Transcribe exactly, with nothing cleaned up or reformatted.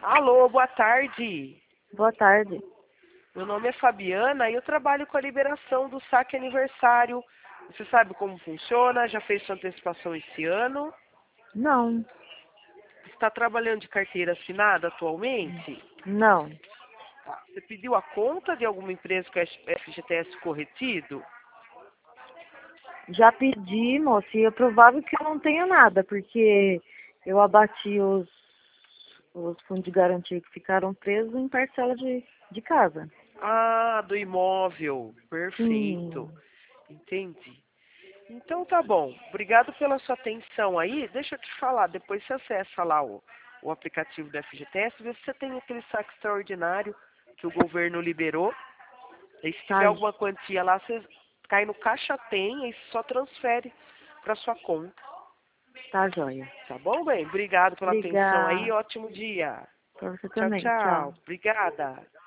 Alô, boa tarde. Boa tarde. Meu nome é Fabiana e eu trabalho com a liberação do saque aniversário. Você sabe como funciona? Já fez sua antecipação esse ano? Não, Está trabalhando de carteira assinada atualmente? não. Você pediu a conta de alguma empresa com F G T S corretido? Já pedi, moça, e é provável que eu não tenha nada, porque eu abati os, os fundos de garantia que ficaram presos em parcela de, de casa. Ah, do imóvel. Sim, Perfeito. Entendi. Então tá bom. Obrigado pela sua atenção aí. Deixa eu te falar, depois você acessa lá o, o aplicativo do F G T S, vê se você tem aquele saque extraordinário que o governo liberou. E se tiver tá, alguma quantia lá, você cai no Caixa Tem e só transfere para sua conta. tá joia. Tá bom, bem? Obrigado pela atenção aí. Obrigada. Ótimo dia. Pra você Tchau, também. Tchau. tchau. Obrigada.